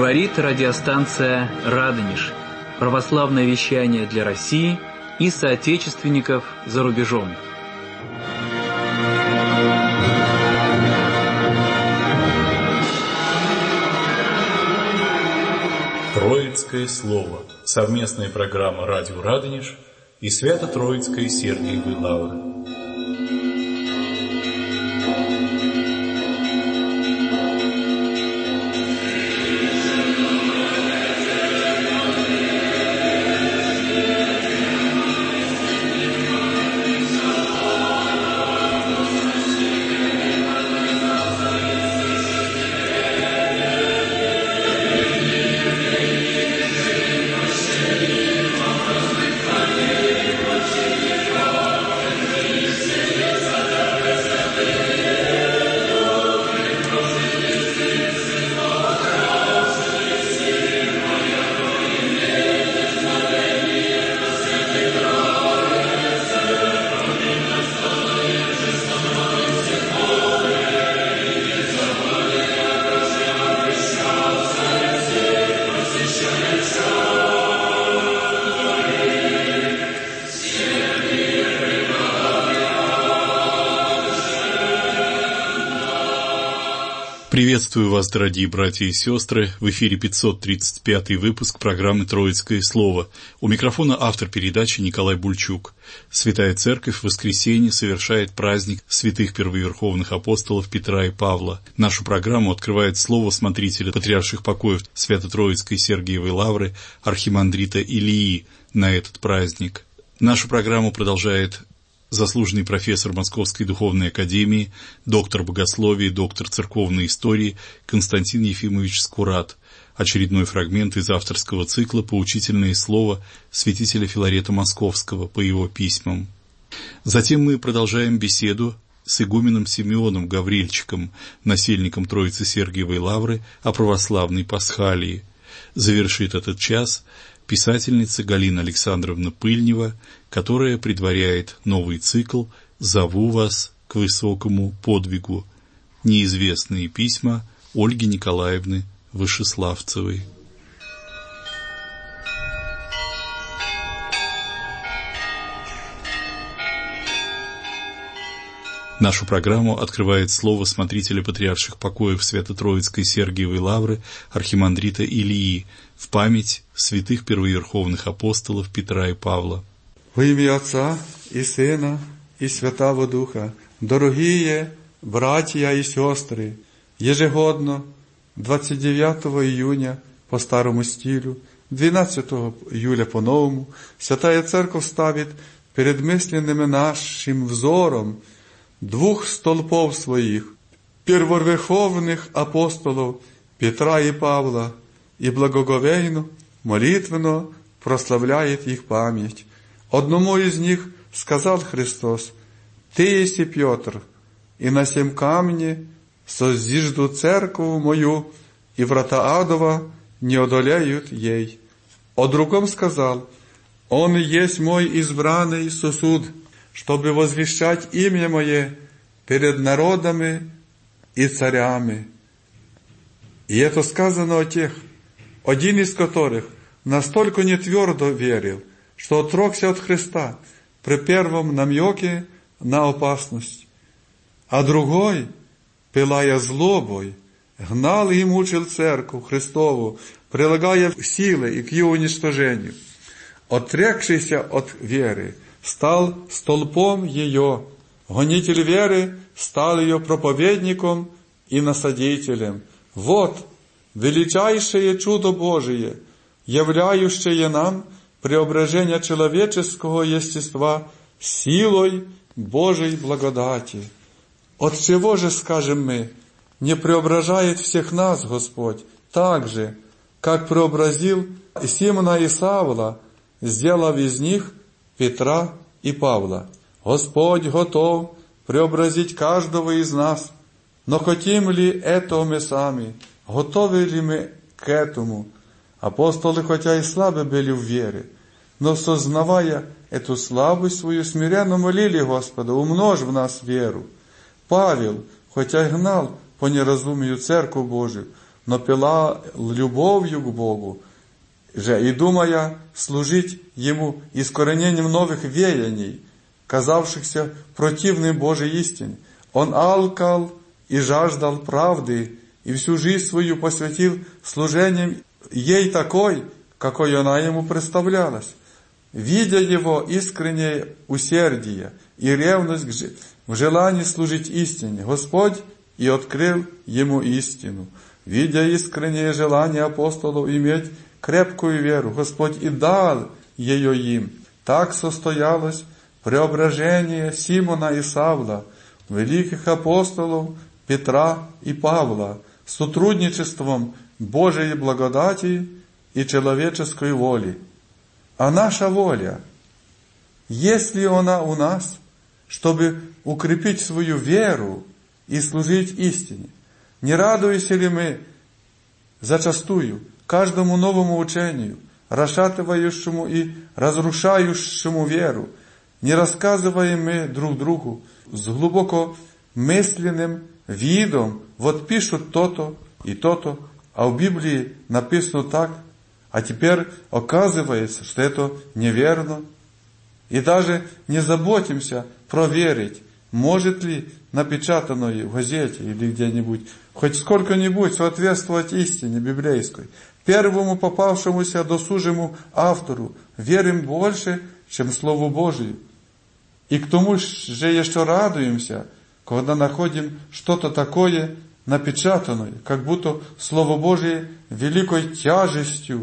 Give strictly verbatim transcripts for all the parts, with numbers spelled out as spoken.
Говорит радиостанция «Радонеж». Православное вещание для России и соотечественников за рубежом. Троицкое слово. Совместная программа «Радио Радонеж» и Свято-Троицкой Сергиевой Лавры. Приветствую вас, дорогие братья и сестры. В эфире пятьсот тридцать пятый выпуск программы «Троицкое слово». У микрофона автор передачи Николай Бульчук. Святая Церковь в воскресенье совершает праздник святых первоверховных апостолов Петра и Павла. Нашу программу открывает слово смотрителя патриарших покоев Свято-Троицкой Сергиевой Лавры архимандрита Илии на этот праздник. Нашу программу продолжает заслуженный профессор Московской духовной академии, доктор богословия, доктор церковной истории Константин Ефимович Скурат. Очередной фрагмент из авторского цикла «Поучительное слово» святителя Филарета Московского по его письмам. Затем мы продолжаем беседу с игуменом Симеоном Гаврильчиком, насельником Троицы Сергиевой Лавры, о православной Пасхалии. Завершит этот час писательница Галина Александровна Пыльнева, которая предваряет новый цикл «Зову вас к высокому подвигу. Неизвестные письма Ольги Николаевны Вышеславцевой». Нашу программу открывает слово смотрителя патриарших покоев Свято-Троицкой Сергиевой Лавры архимандрита Илии в память святых первоверховных апостолов Петра и Павла. Во имя Отца и Сына и Святого Духа, дорогие братья и сестры, ежегодно двадцать девятого июня по старому стилю, двенадцатого июля по новому, Святая Церковь ставит перед мысленным нашим взором двух столпов своих, первоверховных апостолов Петра и Павла, и благоговейно, молитвенно прославляет их память. Одному из них сказал Христос: «Ты еси Петр, и на сем камне созижду церковь мою, и врата адова не одолеют ей». О другом сказал: «Он есть мой избранный сосуд, чтобы возвещать имя мое перед народами и царями». И это сказано о тех, один из которых настолько не твердо верил, что отрекся от Христа при первом намеке на опасность, а другой, пылая злобой, гнал и мучил церковь Христову, прилагая силы и к ее уничтожению. Отрекшийся от веры стал столпом ее, гонитель веры стал ее проповедником и насадителем. Вот величайшее чудо Божие, являющее нам преображение человеческого естества силой Божьей благодати. От чего же, скажем мы, не преображает всех нас Господь так же, как преобразил Симона и Савла, сделав из них Петра и Павла? Господь готов преобразить каждого из нас, но хотим ли этого мы сами? Готовы ли мы к этому? Апостолы, хотя и слабы были в вере, но, сознавая эту слабость свою, смиренно молили Господа: умножь в нас веру. Павел, хотя и гнал по неразумию церковь Божию, но пила любовью к Богу же и думая служить Ему искоренением новых веяний, казавшихся противным Божьей истине. Он алкал и жаждал правды, и всю жизнь свою посвятил служением ей такой, какой она ему представлялась. Видя его искреннее усердие и ревность в желании служить истине, Господь и открыл ему истину. Видя искреннее желание апостолов иметь крепкую веру, Господь и дал ее им. Так состоялось преображение Симона и Савла, великих апостолов Петра и Павла, с сотрудничеством Божией благодати и человеческой воли. А наша воля, есть ли она у нас, чтобы укрепить свою веру и служить истине? Не радуемся ли мы зачастую каждому новому учению, расшатывающему и разрушающему веру? Не рассказываем мы друг другу с глубоко мысленным видом, вот пишут то-то и то-то, а в Библии написано так, а теперь оказывается, что это неверно. И даже не заботимся проверить, может ли напечатанное в газете или где-нибудь хоть сколько-нибудь соответствовать истине библейской. Первому попавшемуся досужему автору верим больше, чем Слову Божию. И к тому же еще радуемся, когда находим что-то такое напечатанное, как будто Слово Божие великой тяжестью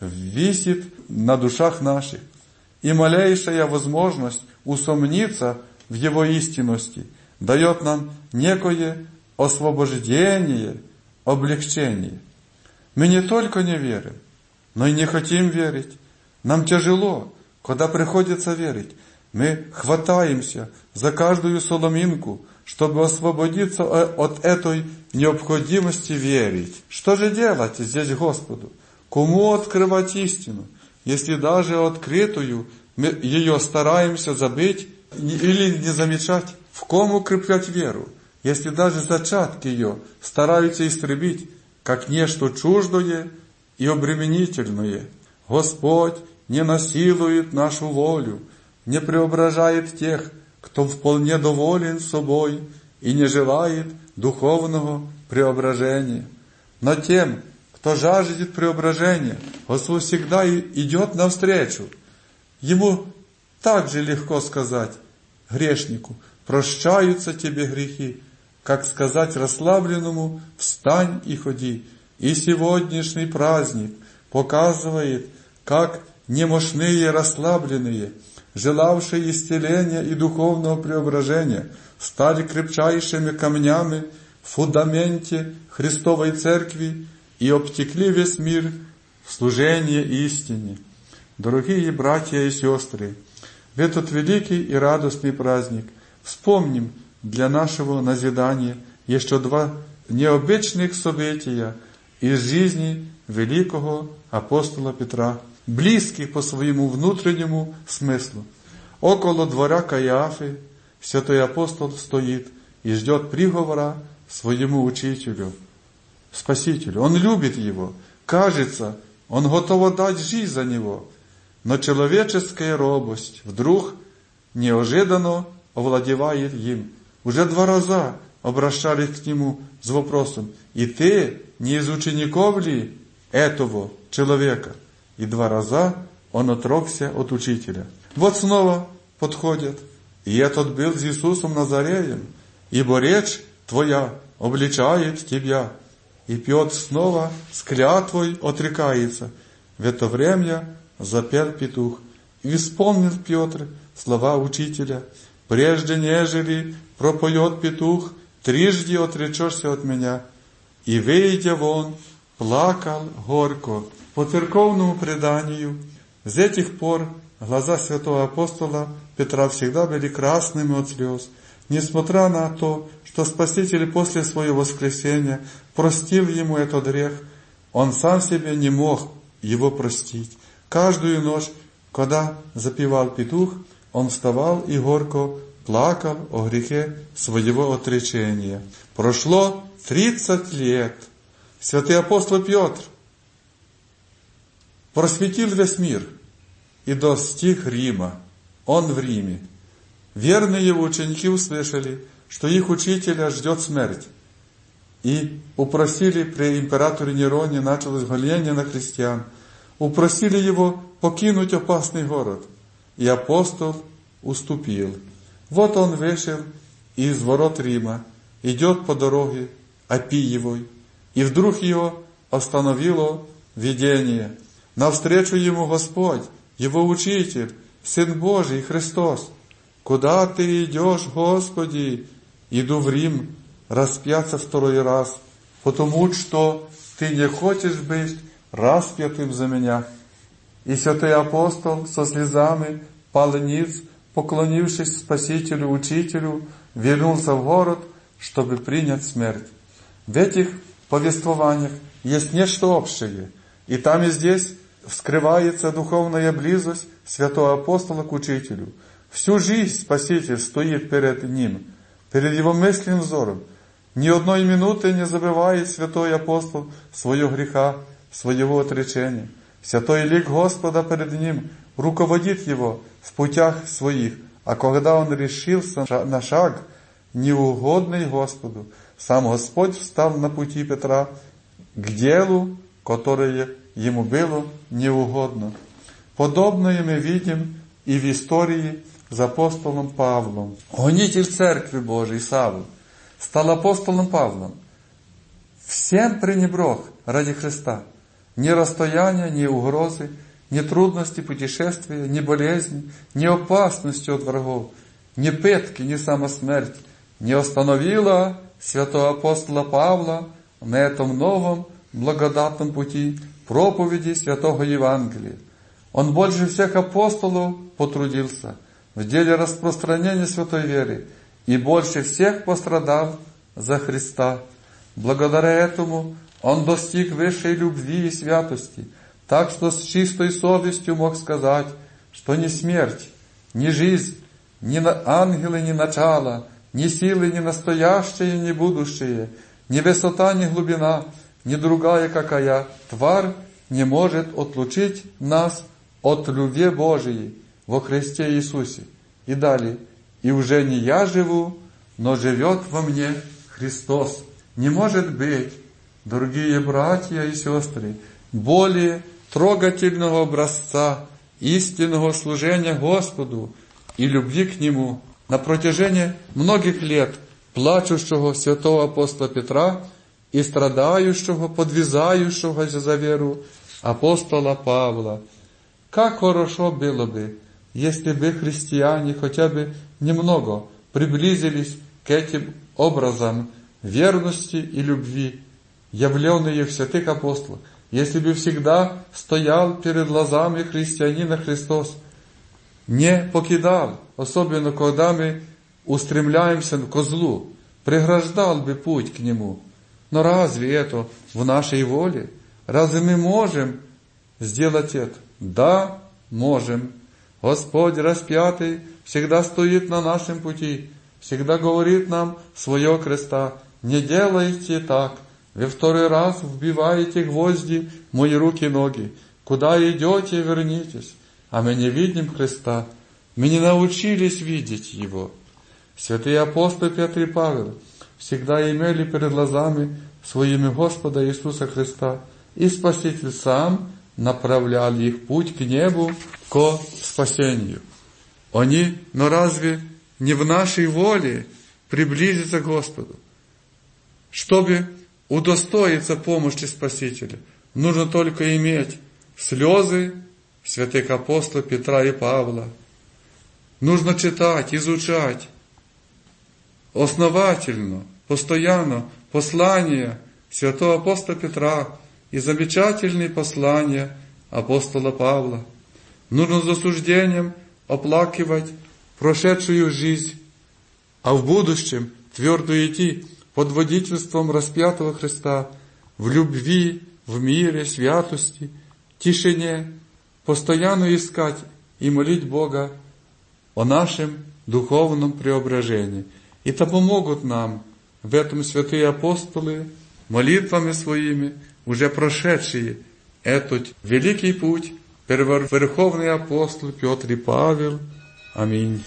висит на душах наших. И малейшая возможность усомниться в его истинности дает нам некое освобождение, облегчение. Мы не только не верим, но и не хотим верить. Нам тяжело, когда приходится верить. Мы хватаемся за каждую соломинку, чтобы освободиться от этой необходимости верить. Что же делать здесь Господу? Кому открывать истину, если даже открытую мы ее стараемся забыть или не замечать? В ком укреплять веру, если даже зачатки ее стараются истребить, как нечто чуждое и обременительное? Господь не насилует нашу волю, не преображает тех, кто вполне доволен собой и не желает духовного преображения. Но тем, кто жаждет преображения, Господь всегда идет навстречу. Ему так же легко сказать грешнику: прощаются тебе грехи, как сказать расслабленному: встань и ходи. И сегодняшний праздник показывает, как немощные расслабленные, желавшие исцеления и духовного преображения, стали крепчайшими камнями в фундаменте Христовой Церкви и обтекли весь мир в служение истине. Дорогие братья и сестры, в этот великий и радостный праздник вспомним для нашего назидания еще два необычных события из жизни великого апостола Петра, близких по своему внутреннему смыслу. Около двора Каиафы святой апостол стоит и ждет приговора своему учителю, Спасителю. Он любит его. Кажется, он готов отдать жизнь за него. Но человеческая робость вдруг неожиданно овладевает им. Уже два раза обращались к нему с вопросом: «И ты не из учеников ли этого человека?» И два раза он отрекся от учителя. Вот снова подходят. И этот был с Иисусом Назареем, ибо речь твоя обличает тебя. И Петр снова с клятвой отрекается. В это время запел петух. И вспомнил Петр слова учителя: прежде нежели пропоет петух, трижды отречешься от меня. И, выйдя вон, плакал горько. По церковному преданию, с этих пор глаза святого апостола Петра всегда были красными от слез, несмотря на то, что Спаситель после своего воскресения простил ему этот грех. Он сам себе не мог его простить. Каждую ночь, когда запевал петух, он вставал и горько плакал о грехе своего отречения. Прошло тридцать лет. Святый апостол Петр просветил весь мир и достиг Рима. Он в Риме. Верные его ученики услышали, что их учителя ждет смерть. И упросили при императоре Нероне, началось гонение на христиан, упросили его покинуть опасный город. И апостол уступил. Вот он вышел из ворот Рима, идет по дороге Апиевой, и вдруг его остановило видение. Навстречу ему Господь, его Учитель, Сын Божий, Христос. «Куда ты идешь, Господи?» «Иду в Рим, распяться второй раз, потому что ты не хочешь быть распятым за меня». И святый апостол со слезами пал ниц, поклонившись Спасителю, Учителю, вернулся в город, чтобы принять смерть. В этих повествованиях есть нечто общее, и там и здесь вскрывается духовная близость святого апостола к Учителю. Всю жизнь Спаситель стоит перед ним, перед его мысленным взором. Ни одной минуты не забывает святой апостол своего греха, своего отречения. Святой лик Господа перед ним руководит его в путях своих, а когда он решился на шаг, неугодный Господу, сам Господь встал на пути Петра к делу, которое ему было неугодно. Подобное мы видим и в истории с апостолом Павлом. Гонитель Церкви Божией Савл стал апостолом Павлом. Всем пренебрег ради Христа. Ни расстояния, ни угрозы, ни трудности путешествия, ни болезни, ни опасности от врагов, ни пытки, ни самосмерть не остановила святого апостола Павла на этом новом благодатном пути проповеди святого Евангелия. Он больше всех апостолов потрудился в деле распространения святой веры и больше всех пострадал за Христа. Благодаря этому он достиг высшей любви и святости, так что с чистой совестью мог сказать, что ни смерть, ни жизнь, ни ангелы, ни начало, ни силы, ни настоящее, ни будущее, ни высота, ни глубина, ни другая какая тварь не может отлучить нас от любви Божией во Христе Иисусе. И далее. И уже не я живу, но живет во мне Христос. Не может быть, дорогие братья и сестры, более трогательного образца истинного служения Господу и любви к Нему на протяжении многих лет плачущего святого апостола Петра и страдающего, подвязающего за веру апостола Павла. Как хорошо было бы, если бы христиане хотя бы немного приблизились к этим образам верности и любви, явленные в святых апостолах, если бы всегда стоял перед глазами христианина Христос, не покидал, особенно когда мы устремляемся к злу, преграждал бы путь к Нему. Но разве это в нашей воле? Разве мы можем сделать это? Да, можем. Господь распятый всегда стоит на нашем пути, всегда говорит нам свое креста: не делайте так, вы второй раз вбиваете гвозди в мои руки и ноги. Куда идете, вернитесь. А мы не видим Христа, мы не научились видеть Его. Святые апостолы Петр и Павел всегда имели перед глазами своими Господа Иисуса Христа, и Спаситель сам направлял их путь к небу, к спасению. Они, но разве не в нашей воле приблизиться к Господу? Чтобы удостоиться помощи Спасителя, нужно только иметь слезы святых апостолов Петра и Павла. Нужно читать, изучать основательно, постоянно послания святого апостола Петра и замечательные послания апостола Павла. Нужно с осуждением оплакивать прошедшую жизнь, а в будущем твердо идти под водительством распятого Христа в любви, в мире, святости, тишине, постоянно искать и молить Бога о нашем духовном преображении. И то помогут нам в этом святые апостолы, молитвами своими, уже прошедшие этот великий путь, первоверховный апостол Петр и Павел. Аминь.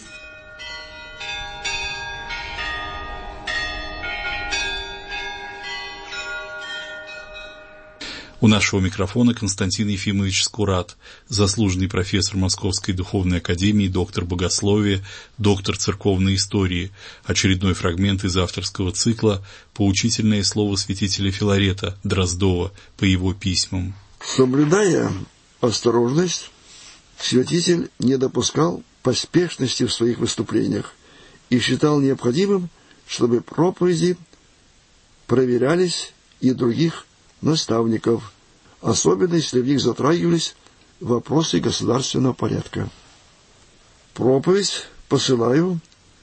У нашего микрофона Константин Ефимович Скурат, заслуженный профессор Московской духовной академии, доктор богословия, доктор церковной истории. Очередной фрагмент из авторского цикла «Поучительное слово святителя Филарета» Дроздова по его письмам. Соблюдая осторожность, святитель не допускал поспешности в своих выступлениях и считал необходимым, чтобы проповеди проверялись и других наставников, особенно если в них затрагивались вопросы государственного порядка. Проповедь посылаю,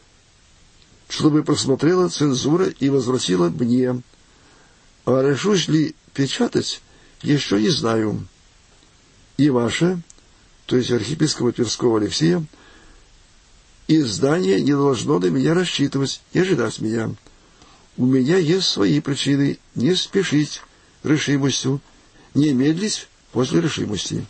чтобы просмотрела цензура и возвратила мне, а решусь ли печатать, еще не знаю. И ваше, то есть архиепископа Тверского Алексея, издание не должно на меня рассчитывать и ожидать меня. У меня есть свои причины не спешить решимостью, не медлить после решимости.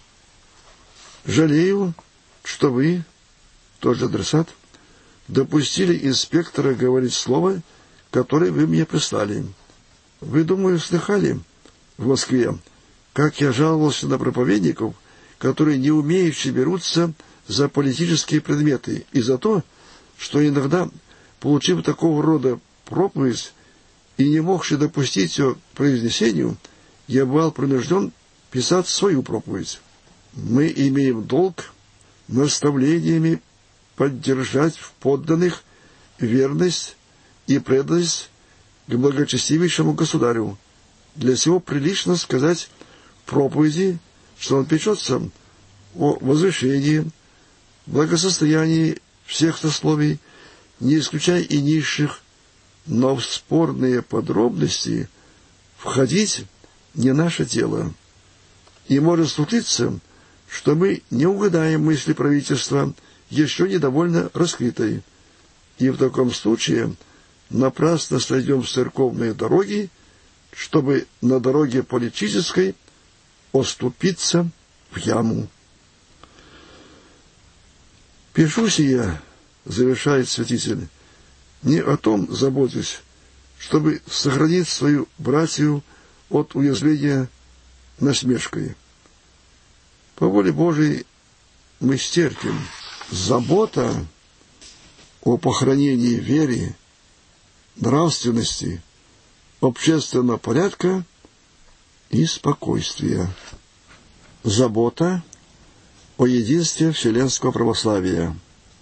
Жалею, что вы, тот же адресат, допустили инспектора говорить слово, которое вы мне прислали. Вы, думаю, слыхали в Москве, как я жаловался на проповедников, которые не умеющие берутся за политические предметы, и за то, что иногда, получив такого рода проповедь и не могши допустить ее произнесению, я бывал принужден писать свою проповедь. Мы имеем долг наставлениями поддержать в подданных верность и преданность к благочестивейшему государю. Для сего прилично сказать проповеди, что он печется о возвышении, благосостоянии всех сословий, не исключая и низших, но в спорные подробности входить не наше дело. И может случиться, что мы не угадаем мысли правительства, еще недовольно раскрытой, и в таком случае напрасно сойдем с церковной дороги, чтобы на дороге политической оступиться в яму. Пишу сие, завершает святитель, не о том заботюсь, чтобы сохранить свою братью от уязвления насмешкой. По воле Божией мы стерпим. Забота о похоронении веры, нравственности, общественного порядка и спокойствия. Забота о единстве вселенского православия.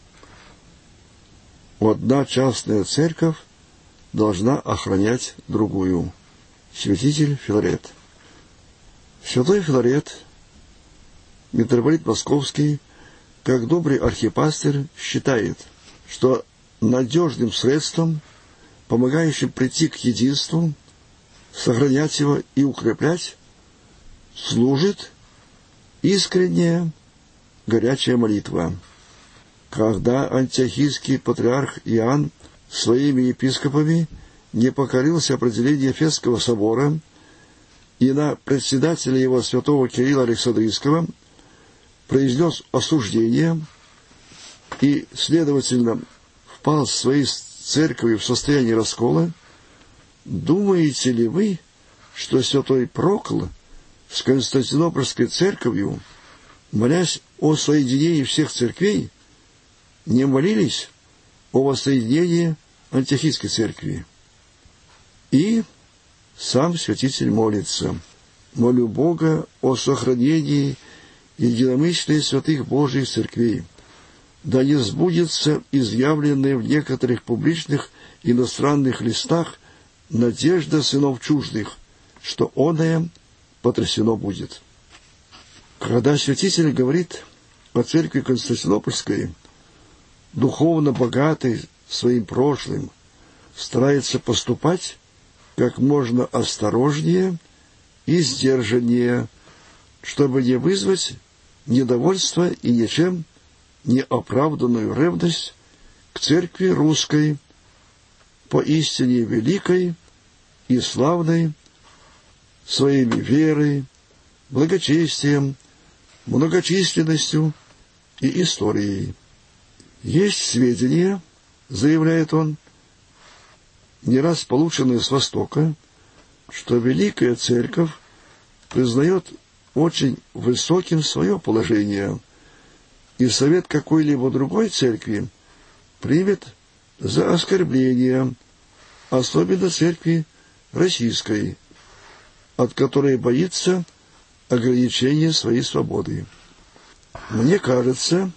Одна частная церковь должна охранять другую. Святитель Филарет. Святой Филарет, митрополит Московский, как добрый архипастырь, считает, что надежным средством, помогающим прийти к единству, сохранять его и укреплять, служит искренняя горячая молитва. Когда антиохийский патриарх Иоанн своими епископами не покорился определению Ефесского собора и на председателя его святого Кирилла Александрийского произнес осуждение и, следовательно, впал в своей церкви в состояние раскола, думаете ли вы, что святой Прокл с Константинопольской церковью, молясь о соединении всех церквей, не молились о воссоединении антиохийской церкви? И сам святитель молится: молю Бога о сохранении единомыслия святых Божьих церквей, да не сбудется изъявленная в некоторых публичных иностранных листах надежда сынов чуждых, что оное потрясено будет. Когда святитель говорит о церкви Константинопольской, духовно богатой своим прошлым, старается поступать как можно осторожнее и сдержаннее, чтобы не вызвать недовольство и ничем не оправданную ревность к церкви русской, поистине великой и славной своими верой, благочестием, многочисленностью и историей. Есть сведения, заявляет он, не раз полученные с Востока, что Великая Церковь признает очень высоким свое положение, и совет какой-либо другой церкви примет за оскорбление, особенно церкви российской, от которой боится ограничения своей свободы. Мне кажется,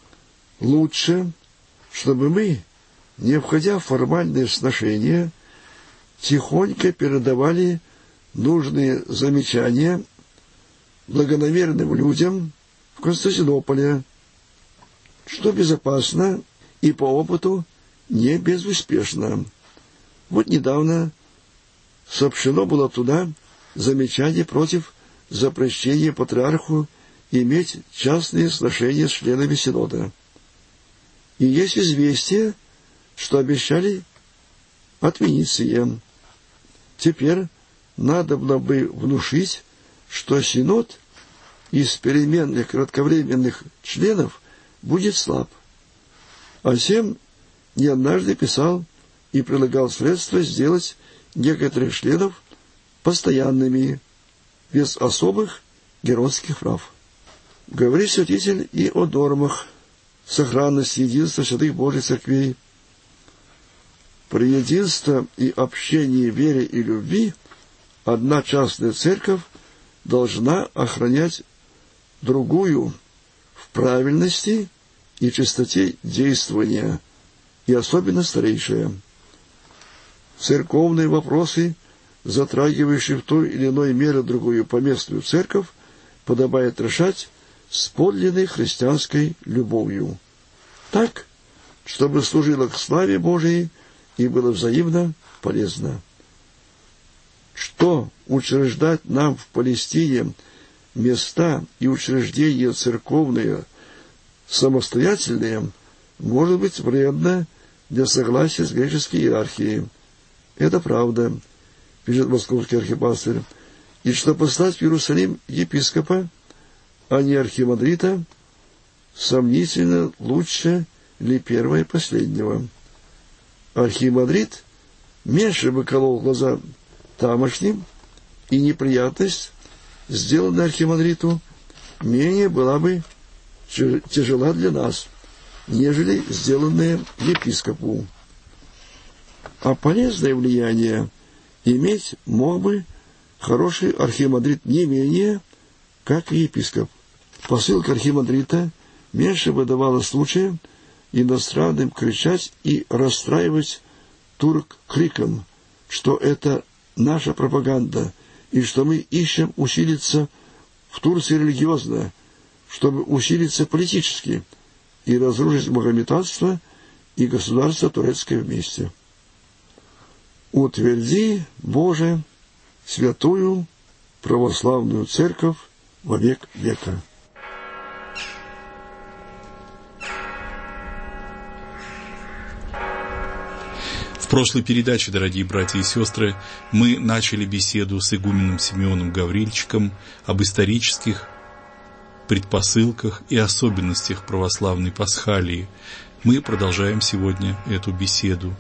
лучше, чтобы мы, не входя в формальные сношения, тихонько передавали нужные замечания благонамеренным людям в Константинополе, что безопасно и по опыту не безуспешно. Вот недавно сообщено было туда замечание против запрещения патриарху иметь частные сношения с членами Синода. И есть известие, что обещали отменить сие. Теперь надо было бы внушить, что Синод из переменных кратковременных членов будет слаб. А всем не однажды писал и прилагал средства сделать некоторых членов постоянными, без особых геройских прав. Говорит святитель и о нормах сохранности единства святых Божьих церквей. При единстве и общении, вере и любви одна частная церковь должна охранять другую в правильности и чистоте действования, и особенно старейшая. Церковные вопросы, затрагивающие в той или иной мере другую поместную церковь, подобает решать с подлинной христианской любовью, так, чтобы служило к славе Божией и было взаимно полезно. Что учреждать нам в Палестине места и учреждения церковные самостоятельные, может быть вредно для согласия с греческой иерархией. Это правда, пишет московский архипастырь, и что послать в Иерусалим епископа, а не архимандрита, сомнительно лучше ли первого и последнего. Архимандрит меньше бы колол глаза тамошним, и неприятность, сделанная архимандриту, менее была бы тяжела для нас, нежели сделанная епископу. А полезное влияние иметь мог бы хороший архимандрит не менее, как и епископ. Посылка архимандрита меньше бы давала случая иностранным кричать и расстраивать турок криком, что это наша пропаганда, и что мы ищем усилиться в Турции религиозно, чтобы усилиться политически и разрушить магометанство и государство турецкое вместе. Утверди, Боже, святую православную церковь во век века. В прошлой передаче, дорогие братья и сестры, мы начали беседу с игуменом Симеоном Гаврильчиком об исторических предпосылках и особенностях православной пасхалии. Мы продолжаем сегодня эту беседу.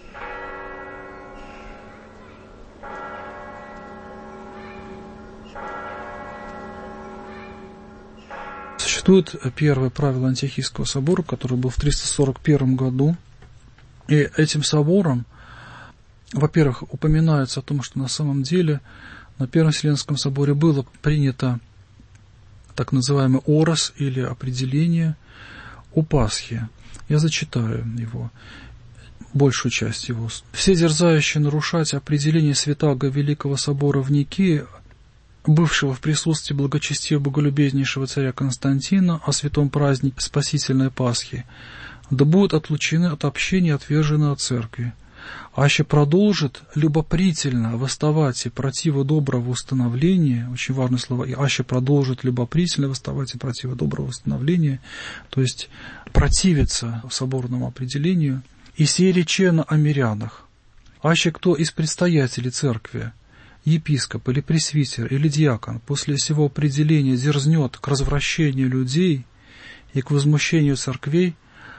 Существует первое правило Антиохийского собора, который был в триста сорок первом году. И этим собором, во-первых, упоминается о том, что на самом деле на Первом Вселенском соборе было принято так называемый орос или определение о Пасхе. Я зачитаю его, большую часть его. «Все дерзающие нарушать определение Святаго Великого собора в Никее, бывшего в присутствии благочестивого боголюбезнейшего царя Константина о святом празднике Спасительной Пасхи, да будут отлучены от общения и отвержены от церкви. Аще продолжит любопрительно восставать и противо доброго установления», очень важное слово, и аще продолжит любопрительно восставать и противо доброго установления, то есть противиться соборному определению, и сей речено о мирянах. Аще кто из предстоятелей церкви епископ или пресвитер или диакон после сего определения дерзнет к развращению людей и к возмущению церквей,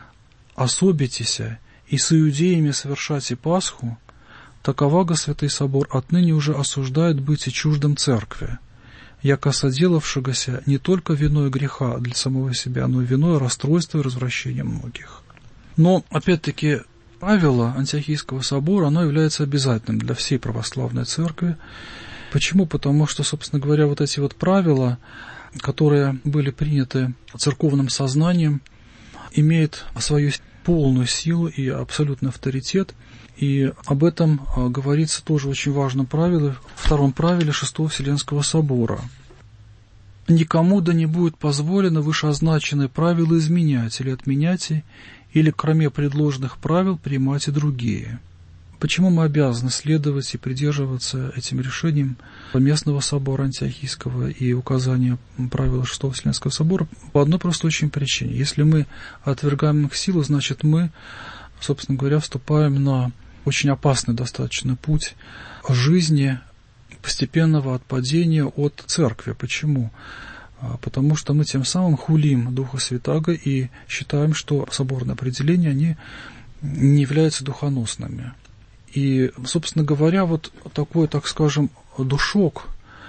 особитеся и с иудеями совершайте Пасху, таковаго Святый Собор отныне уже осуждает быть и чуждым церкви, яко соделавшегося не только виной греха для самого себя, но и виной расстройства и развращения многих. Но, опять-таки, правило Антиохийского собора, оно является обязательным для всей православной церкви. Почему? Потому что, собственно говоря, вот эти вот правила, которые были приняты церковным сознанием, имеют свою полную силу и абсолютный авторитет. И об этом говорится тоже в очень важном правиле, втором правиле Шестого Вселенского собора. «Никому да не будет позволено вышеозначенные правила изменять или отменять, или, кроме предложенных правил, принимать и другие». Почему мы обязаны следовать и придерживаться этим решениям Местного собора Антиохийского и указания правил Шестого Вселенского собора? По одной простой очень причине. Если мы отвергаем их силу, значит мы, собственно говоря, вступаем на очень опасный достаточно путь жизни постепенного отпадения от церкви. Почему? Потому что мы тем самым хулим Духа Святаго и считаем, что соборные определения, они не являются духоносными. И, собственно говоря, вот такой, так скажем, душок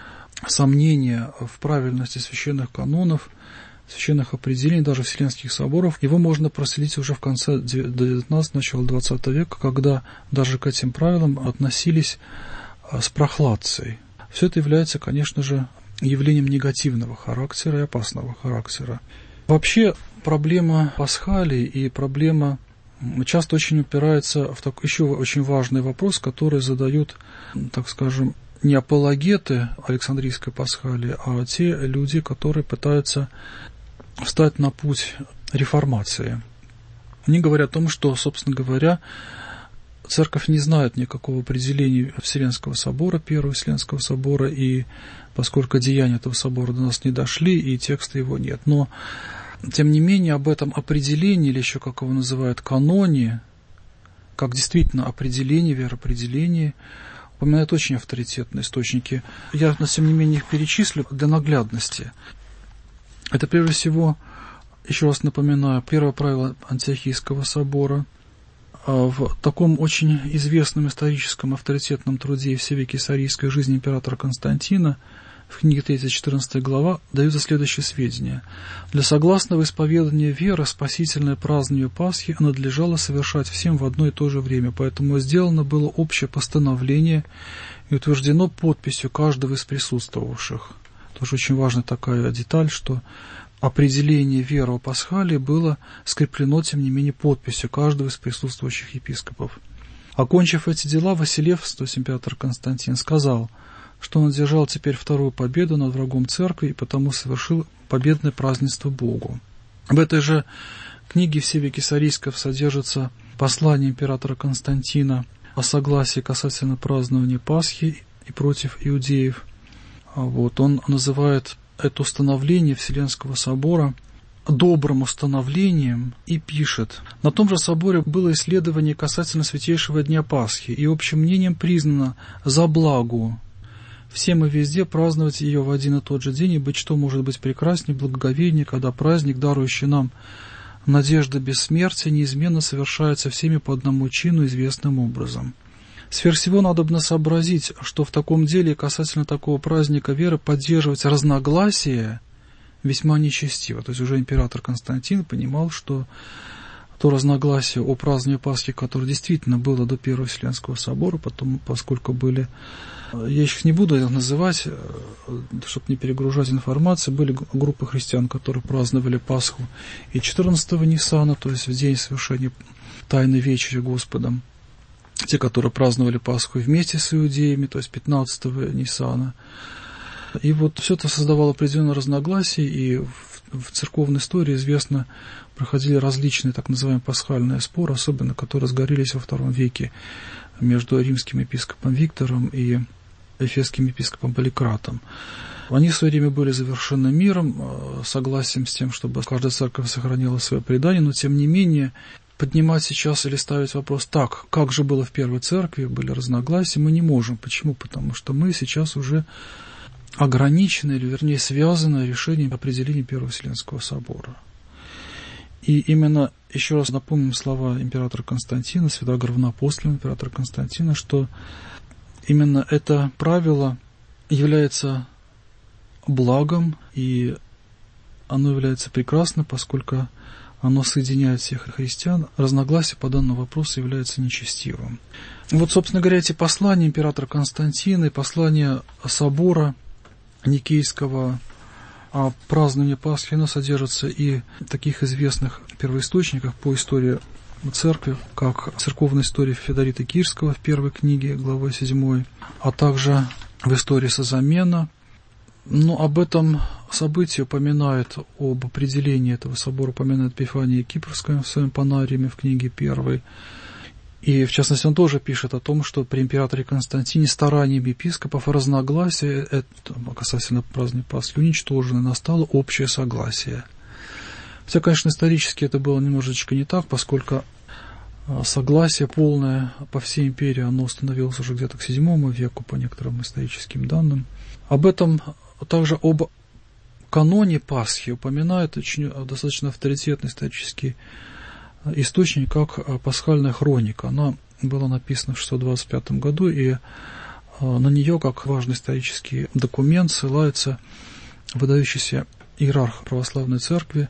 сомнения в правильности священных канонов, священных определений, даже вселенских соборов, его можно проследить уже в конце девятнадцатого, начало двадцатого века, когда даже к этим правилам относились с прохладцей. Все это является, конечно же, явлением негативного характера и опасного характера. Вообще, проблема пасхалии и проблема часто очень упирается в такой еще очень важный вопрос, который задают, так скажем, не апологеты Александрийской пасхалии, а те люди, которые пытаются встать на путь реформации. Они говорят о том, что, собственно говоря, Церковь не знает никакого определения Вселенского собора, Первого Вселенского собора, и поскольку деяния этого собора до нас не дошли, и текста его нет. Но тем не менее, об этом определении, или еще как его называют, каноне, как действительно определение, вероопределение, упоминают очень авторитетные источники. Я, тем не менее, их перечислю для наглядности. Это, прежде всего, еще раз напоминаю, первое правило Антиохийского собора. В таком очень известном историческом авторитетном труде «Все веки сарийской жизни императора Константина» в книге третья четырнадцатая глава даются следующие сведения. Для согласного исповедания веры спасительное празднование Пасхи надлежало совершать всем в одно и то же время, поэтому сделано было общее постановление и утверждено подписью каждого из присутствовавших. Тоже очень важная такая деталь, что определение веры о Пасхалии было скреплено, тем не менее, подписью каждого из присутствующих епископов. Окончив эти дела, Василевс, то есть император Константин, сказал, что он одержал теперь вторую победу над врагом церкви и потому совершил победное празднество Богу. В этой же книге «Все веки сарийсков» содержится послание императора Константина о согласии касательно празднования Пасхи и против иудеев. Вот, он называет это установление Вселенского собора добрым установлением и пишет: «На том же соборе было исследование касательно святейшего дня Пасхи, и общим мнением признано за благо всем и везде праздновать ее в один и тот же день, ибо что может быть прекраснее, благоговение, когда праздник, дарующий нам надежда бессмертия, неизменно совершается всеми по одному чину известным образом. Сверх всего надобно сообразить, что в таком деле касательно такого праздника веры поддерживать разногласия весьма нечестиво». То есть уже император Константин понимал, что то разногласие о праздновании Пасхи, которое действительно было до Первого Вселенского собора, потом, поскольку были, я их не буду называть, чтобы не перегружать информацию, были группы христиан, которые праздновали Пасху и четырнадцатого Ниссана, то есть в день совершения Тайной Вечери Господом, те, которые праздновали Пасху вместе с иудеями, то есть пятнадцатого Ниссана. И вот все это создавало определенные разногласия, и в, в церковной истории известно, проходили различные так называемые пасхальные споры, особенно которые разгорелись во втором веке между римским епископом Виктором и эфесским епископом Поликратом. Они в свое время были завершены миром, согласием с тем, чтобы каждая церковь сохранила свое предание, но тем не менее поднимать сейчас или ставить вопрос, так, как же было в Первой Церкви, были разногласия, мы не можем. Почему? Потому что мы сейчас уже ограничены, или вернее связаны решением определения Первого Вселенского собора. И именно, еще раз напомним слова императора Константина, святоглавноапостольного императора Константина, что именно это правило является благом, и оно является прекрасным, поскольку оно соединяет всех христиан. Разногласие по данному вопросу является нечестивым. Вот, собственно говоря, эти послания императора Константина и послания собора Никейского о праздновании Пасхи, оно содержится и в таких известных первоисточниках по истории церкви, как церковная история Феодорита Кирского в первой книге, главой седьмой, а также в истории Созамена. Но об этом событии упоминает, об определении этого собора упоминает Эпифания Кипрская в своем Панариуме в книге первой. И, в частности, он тоже пишет о том, что при императоре Константине стараниями епископов разногласия, это, касательно праздника Пасхи, уничтожено, настало общее согласие. Хотя, конечно, исторически это было немножечко не так, поскольку согласие полное по всей империи, оно установилось уже где-то к седьмому веку, по некоторым историческим данным. Об этом, также об каноне Пасхи упоминает очень достаточно авторитетный исторический источник, как «Пасхальная хроника». Она была написана в шестьсот двадцать пятом году, и на нее, как важный исторический документ, ссылается выдающийся иерарх православной церкви,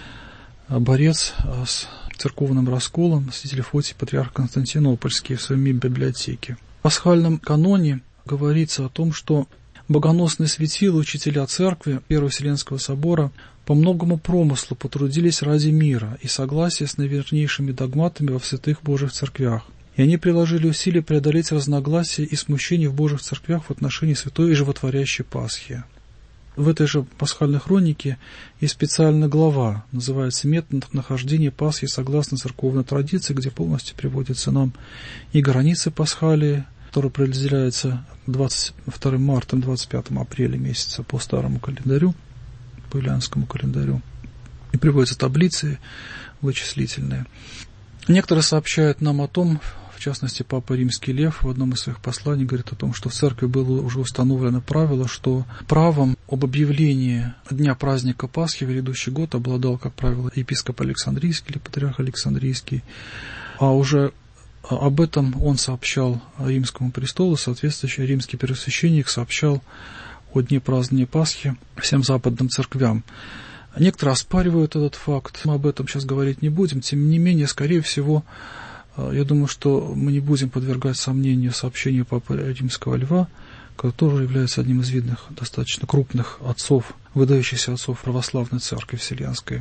борец с церковным расколом, святитель Фотий, патриарх Константинопольский, в своей библиотеке. В пасхальном каноне говорится о том, что богоносные светила, учителя церкви Первого Вселенского собора по многому промыслу потрудились ради мира и согласия с наивернейшими догматами во святых Божьих церквях. И они приложили усилия преодолеть разногласия и смущения в Божьих церквях в отношении святой и животворящей Пасхи. В этой же пасхальной хронике есть специальная глава, называется «Метод нахождения Пасхи согласно церковной традиции», где полностью приводятся нам и границы Пасхалии, которая определяется двадцать вторым марта, двадцать пятым апреля месяца по старому календарю, по юлианскому календарю, и приводятся таблицы вычислительные. Некоторые сообщают нам о том, в частности, Папа Римский Лев в одном из своих посланий говорит о том, что в церкви было уже установлено правило, что правом об объявлении дня праздника Пасхи в грядущий год обладал, как правило, епископ Александрийский или патриарх Александрийский, а уже об этом он сообщал Римскому престолу, соответствующий римский первосвященник сообщал о дне празднования Пасхи всем западным церквям. Некоторые оспаривают этот факт, мы об этом сейчас говорить не будем, тем не менее, скорее всего, я думаю, что мы не будем подвергать сомнению сообщения Папы Римского Льва, который тоже является одним из видных, достаточно крупных отцов, выдающихся отцов православной церкви вселенской.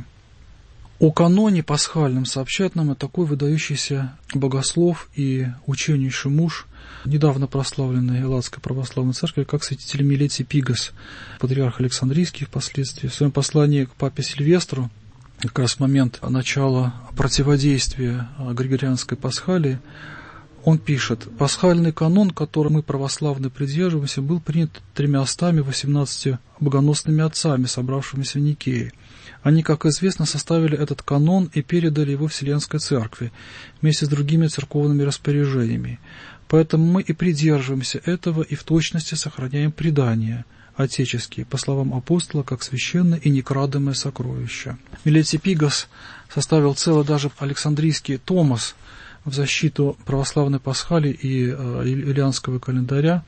О каноне пасхальном сообщает нам и такой выдающийся богослов и ученейший муж, недавно прославленной Элладской православной церкви, как святитель Милетий Пигос, патриарх Александрийский впоследствии. В своем послании к папе Сильвестру, как раз в момент начала противодействия Григорианской пасхалии, он пишет: «Пасхальный канон, которым мы, православные, придерживаемся, был принят тремястами восемнадцатью богоносными отцами, собравшимися в Никее. Они, как известно, составили этот канон и передали его Вселенской Церкви вместе с другими церковными распоряжениями. Поэтому мы и придерживаемся этого и в точности сохраняем предания отеческие, по словам апостола, как священное и некрадомое сокровище». Милетий Пигос составил целый даже Александрийский томос в защиту православной пасхали и э, юлианского календаря,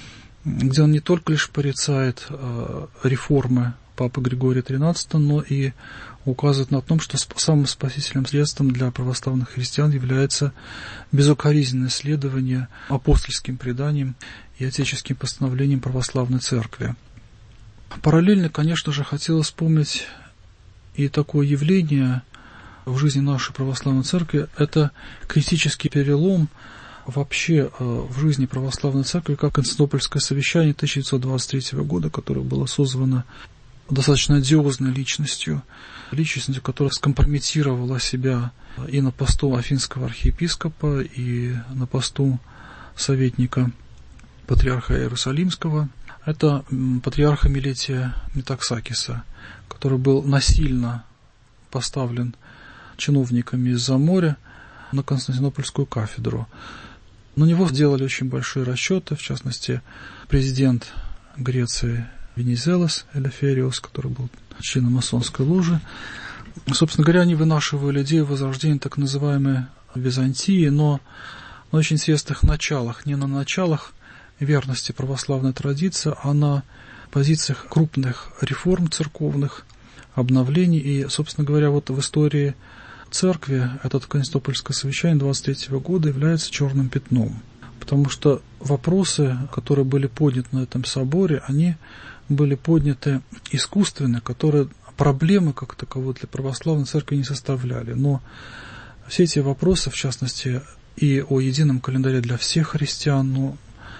где он не только лишь порицает э, реформы Папы Григория тринадцатого, но и указывает на том, что самым спасительным средством для православных христиан является безукоризненное следование апостольским преданиям и отеческим постановлениям православной церкви. Параллельно, конечно же, хотелось вспомнить и такое явление в жизни нашей православной церкви. Это критический перелом вообще в жизни православной церкви, как Константинопольское совещание тысяча девятьсот двадцать третьего года, которое было созвано достаточно одиозной личностью, личностью, которая скомпрометировала себя и на посту афинского архиепископа, и на посту советника патриарха Иерусалимского. Это патриарха Милетия Метаксакиса, который был насильно поставлен, чиновниками из-за моря на Константинопольскую кафедру. На него сделали очень большие расчеты, в частности, президент Греции Венизелос Элефериос, который был членом масонской ложи. Собственно говоря, они вынашивали идею возрождения так называемой Византии, но на очень интересных началах, не на началах верности православной традиции, а на позициях крупных реформ церковных, обновлений. И, собственно говоря, вот в истории церкви это Константинопольское совещание двадцать третьего года является черным пятном, потому что вопросы, которые были подняты на этом соборе, они были подняты искусственно, которые проблемы как таковой для православной церкви не составляли. Но все эти вопросы, в частности, и о едином календаре для всех христиан, ну,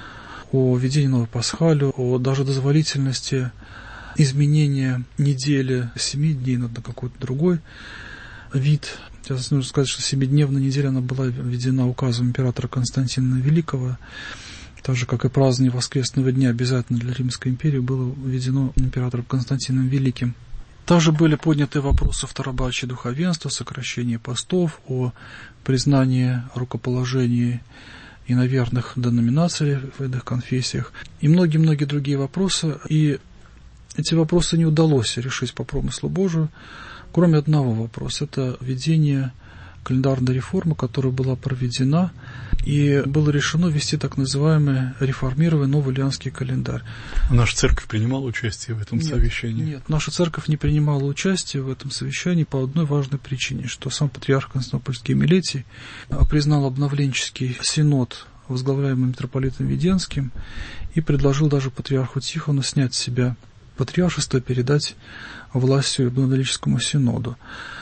о введении новой пасхали, о даже дозволительности изменения недели с семи дней на какой-то другой вид. Сейчас нужно сказать, что семидневная неделя она была введена указом императора Константина Великого, так же, как и празднование воскресного дня обязательно для Римской империи было введено императором Константином Великим. Также были подняты вопросы второбрачия духовенства, сокращения постов, о признании рукоположений иноверных деноминаций в иных конфессиях и многие-многие другие вопросы. И эти вопросы не удалось решить по промыслу Божию, кроме одного вопроса. Это введение календарной реформы, которая была проведена, и было решено ввести так называемый реформированный новый Юлианский календарь. Наша церковь принимала участие в этом нет, совещании? Нет, наша церковь не принимала участие в этом совещании по одной важной причине, что сам патриарх Константинопольский Милетий признал обновленческий синод, возглавляемый митрополитом Веденским, и предложил даже патриарху Тихону снять с себя патриаршество и передать властью обновленческому синоду.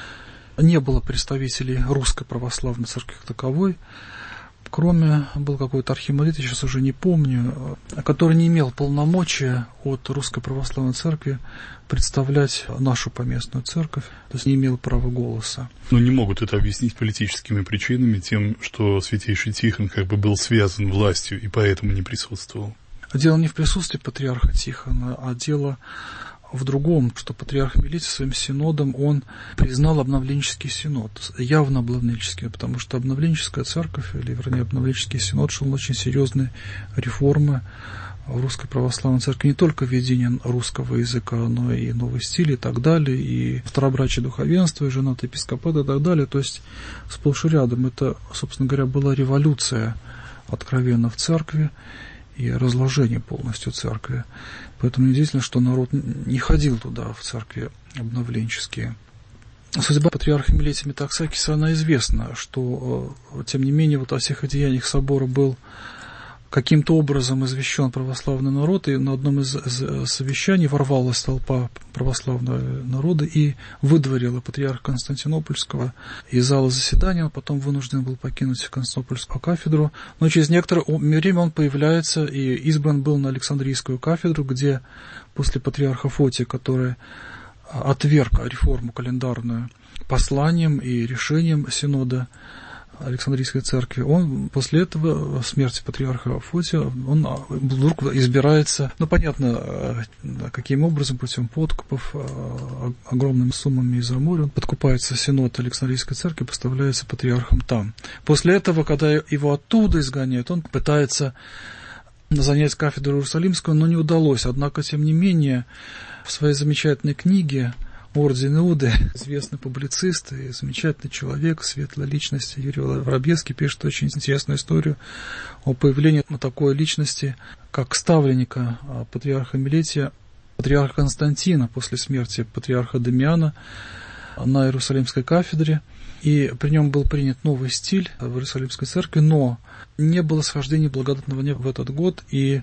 Не было представителей русской православной церкви как таковой, кроме, был какой-то архимандрит, я сейчас уже не помню, который не имел полномочия от русской православной церкви представлять нашу поместную церковь, то есть не имел права голоса. Но не могут это объяснить политическими причинами, тем, что святейший Тихон как бы был связан властью и поэтому не присутствовал. Дело не в присутствии патриарха Тихона, а дело в другом, что патриарх Милетий своим синодом, он признал обновленческий синод, явно обновленческий, потому что обновленческая церковь, или вернее обновленческий синод, шел на очень серьезные реформы в русской православной церкви, не только введение русского языка, но и новый стиль и так далее, и второбрачие духовенства, и женатый епископат и так далее, то есть сплошь и рядом. Это, собственно говоря, была революция откровенно в церкви, и разложение полностью церкви. Поэтому неудивительно, что народ не ходил туда, в церкви обновленческие. Судьба патриарха Милетия Метаксакиса, она известна, что, тем не менее, вот о всех одеяниях собора был каким-то образом извещен православный народ, и на одном из совещаний ворвалась толпа православного народа и выдворила патриарха Константинопольского из зала заседания. Он потом вынужден был покинуть Константинопольскую кафедру, но через некоторое время он появляется и избран был на Александрийскую кафедру, где после патриарха Фотия, который отверг реформу календарную посланием и решением синода Александрийской церкви, он после этого, смерти патриарха Фотия, он вдруг избирается, ну, понятно, каким образом, путем подкупов, огромными суммами из-за моря, он подкупается синод Александрийской церкви, поставляется патриархом там. После этого, когда его оттуда изгоняют, он пытается занять кафедру Иерусалимскую, но не удалось. Однако, тем не менее, в своей замечательной книге «Орден Иуды» известный публицист и замечательный человек, светлая личность Юрий Воробьевский пишет очень интересную историю о появлении такой личности, как ставленника патриарха Милетия, патриарха Константина после смерти патриарха Дамиана на Иерусалимской кафедре. И при нем был принят новый стиль в Иерусалимской церкви, но не было схождения благодатного неба в этот год, и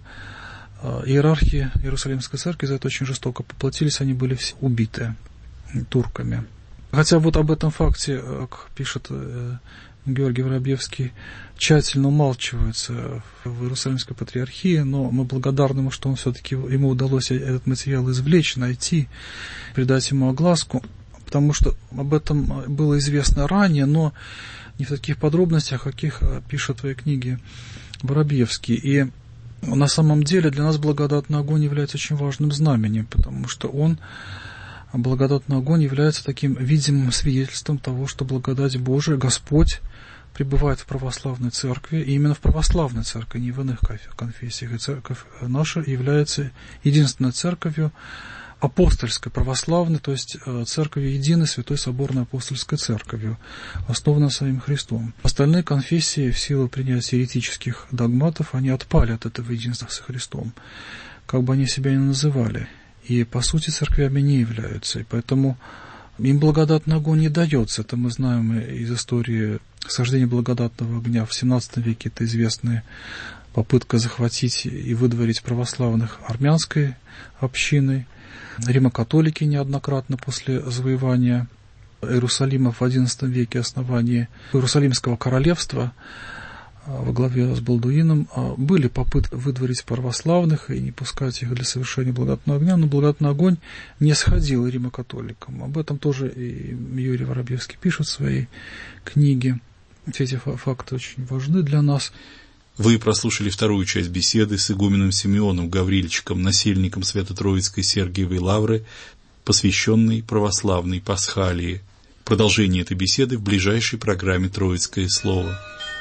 иерархи Иерусалимской церкви за это очень жестоко поплатились, они были все убиты турками. Хотя вот об этом факте, как пишет Георгий Воробьевский, тщательно умалчивается в Иерусалимской патриархии, но мы благодарны ему, что он все-таки, ему удалось этот материал извлечь, найти, придать ему огласку, потому что об этом было известно ранее, но не в таких подробностях, каких пишет в своей книге Воробьевский. И на самом деле для нас благодатный огонь является очень важным знаменем, потому что он благодатный огонь является таким видимым свидетельством того, что благодать Божия, Господь, пребывает в православной церкви, и именно в православной церкви, не в иных конфессиях. И церковь наша является единственной церковью апостольской, православной, то есть церковью единой, Святой Соборной Апостольской Церковью, основанной самим Христом. Остальные конфессии в силу принятия еретических догматов, они отпали от этого единства со Христом, как бы они себя ни называли, и по сути церквями не являются, и поэтому им благодатный огонь не дается. Это мы знаем из истории сождения благодатного огня в семнадцатом веке. Это известная попытка захватить и выдворить православных армянской общины. Римо-католики неоднократно после завоевания Иерусалима в одиннадцатом веке, основания Иерусалимского королевства во главе с Балдуином, были попытки выдворить православных и не пускать их для совершения благодатного огня, но благодатный огонь не сходил римо-католикам. Об этом тоже и Юрий Воробьевский пишет в своей книге. Все эти факты очень важны для нас. Вы прослушали вторую часть беседы с игуменом Симеоном Гаврильчиком, насельником Свято-Троицкой Сергиевой Лавры, посвященной православной Пасхалии. Продолжение этой беседы в ближайшей программе «Троицкое слово».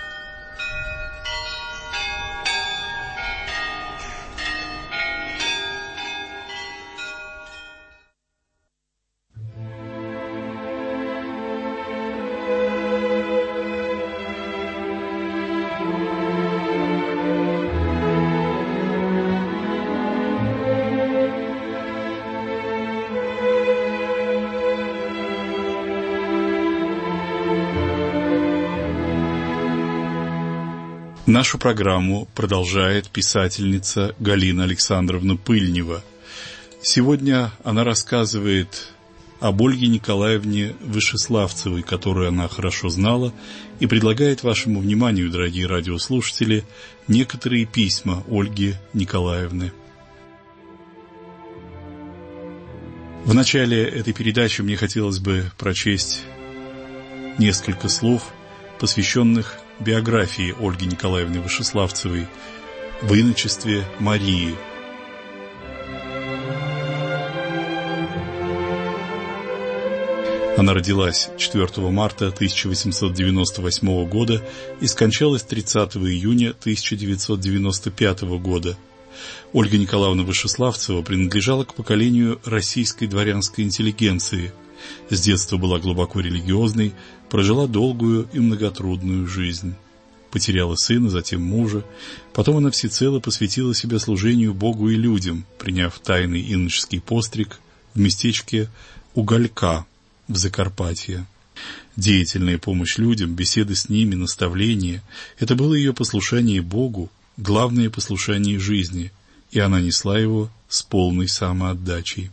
Нашу программу продолжает писательница Галина Александровна Пыльнева. Сегодня она рассказывает об Ольге Николаевне Вышеславцевой, которую она хорошо знала, и предлагает вашему вниманию, дорогие радиослушатели, некоторые письма Ольги Николаевны. В начале этой передачи мне хотелось бы прочесть несколько слов, посвященных биографии Ольги Николаевны Вышеславцевой в иночестве Марии. Она родилась четвёртого марта тысяча восемьсот девяносто восьмого года и скончалась тридцатого июня тысяча девятьсот девяносто пятого года. Ольга Николаевна Вышеславцева принадлежала к поколению российской дворянской интеллигенции. С детства была глубоко религиозной, прожила долгую и многотрудную жизнь. Потеряла сына, затем мужа. Потом она всецело посвятила себя служению Богу и людям, приняв тайный иноческий постриг в местечке Уголька в Закарпатье. Деятельная помощь людям, беседы с ними, наставления – это было ее послушание Богу, главное послушание жизни, и она несла его с полной самоотдачей.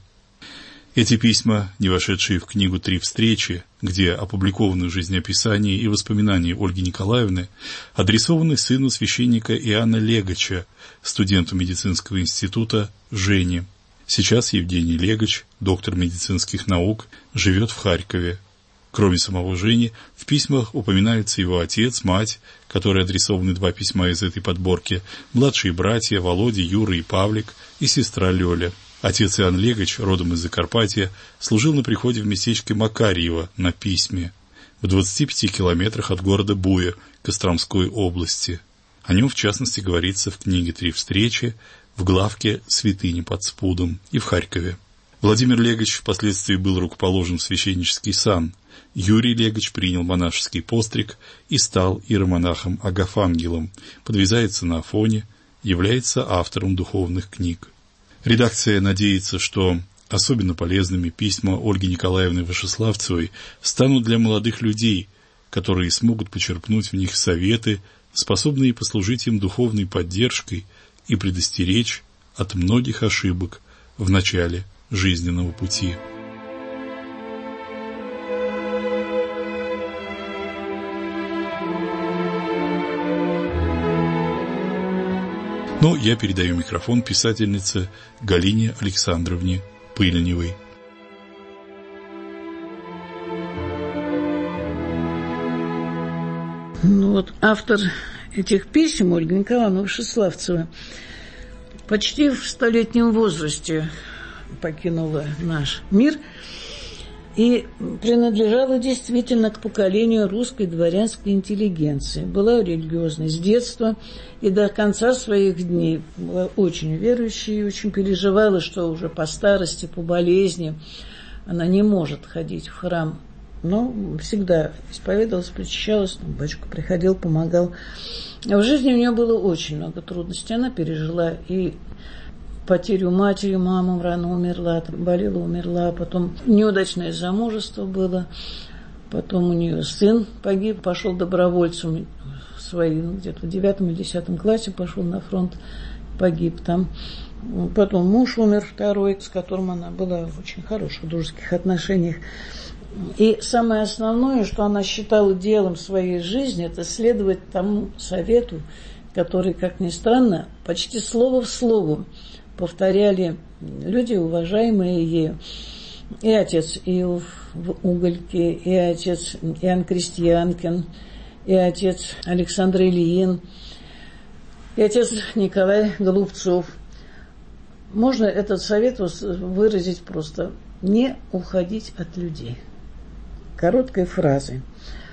Эти письма, не вошедшие в книгу «Три встречи», где опубликованы жизнеописания и воспоминания Ольги Николаевны, адресованы сыну священника Иоанна Легача, студенту медицинского института Жене. Сейчас Евгений Легач, доктор медицинских наук, живет в Харькове. Кроме самого Жени, в письмах упоминаются его отец, мать, которые адресованы два письма из этой подборки, младшие братья Володя, Юра и Павлик, и сестра Лёля. Отец Иоанн Легач, родом из Закарпатья, служил на приходе в местечке Макарьево на Письме, в двадцати пяти километрах от города Буя Костромской области. О нем, в частности, говорится в книге «Три встречи», в главке «Святыни под спудом» и в Харькове. Владимир Легач впоследствии был рукоположен в священнический сан. Юрий Легач принял монашеский постриг и стал иеромонахом Агафангелом, подвязается на Афоне, является автором духовных книг. Редакция надеется, что особенно полезными письма Ольги Николаевны Вышеславцевой станут для молодых людей, которые смогут почерпнуть в них советы, способные послужить им духовной поддержкой и предостеречь от многих ошибок в начале жизненного пути. Но я передаю микрофон писательнице Галине Александровне Пыльневой. Ну вот автор этих писем, Ольга Николаевна Вышеславцева, почти в столетнем возрасте покинула наш мир и принадлежала действительно к поколению русской дворянской интеллигенции. Была религиозной с детства и до конца своих дней была очень верующей и очень переживала, что уже по старости, по болезни она не может ходить в храм. Но всегда исповедовалась, причащалась, батюшка приходил, помогал. А в жизни у нее было очень много трудностей. Она пережила и потерю матери, мама рано умерла, болела, умерла, потом неудачное замужество было, потом у нее сын погиб, пошел добровольцем в свои, ну, где-то в девятом или десятом классе пошел на фронт, погиб там. Потом муж умер второй, с которым она была в очень хороших дружеских отношениях. И самое основное, что она считала делом своей жизни, это следовать тому совету, который, как ни странно, почти слово в слово повторяли люди, уважаемые ею. И отец Иов в Угольке, и отец Иоанн Крестьянкин, и отец Александр Ильин, и отец Николай Голубцов. Можно этот совет выразить просто: не уходить от людей. Короткой фразой.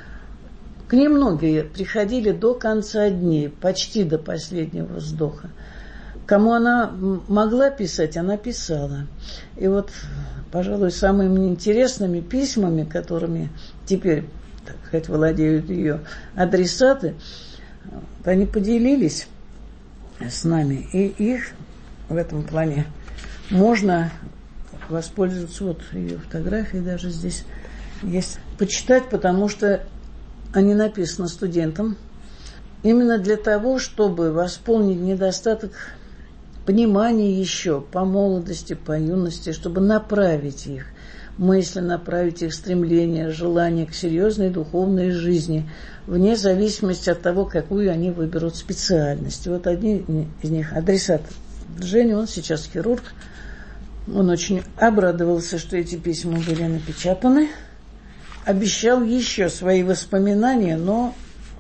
К ней многие приходили до конца дней, почти до последнего вздоха. Кому она могла писать, она писала. И вот, пожалуй, самыми интересными письмами, которыми теперь, так сказать, владеют ее адресаты, они поделились с нами. И их в этом плане можно воспользоваться. Вот ее фотографии даже здесь есть. Почитать, потому что они написаны студентам именно для того, чтобы восполнить недостаток понимания еще по молодости, по юности, чтобы направить их мысли, направить их стремления, желания к серьезной духовной жизни, вне зависимости от того, какую они выберут специальность. Вот одни из них адресат Женя, он сейчас хирург, он очень обрадовался, что эти письма были напечатаны. Обещал еще свои воспоминания, но,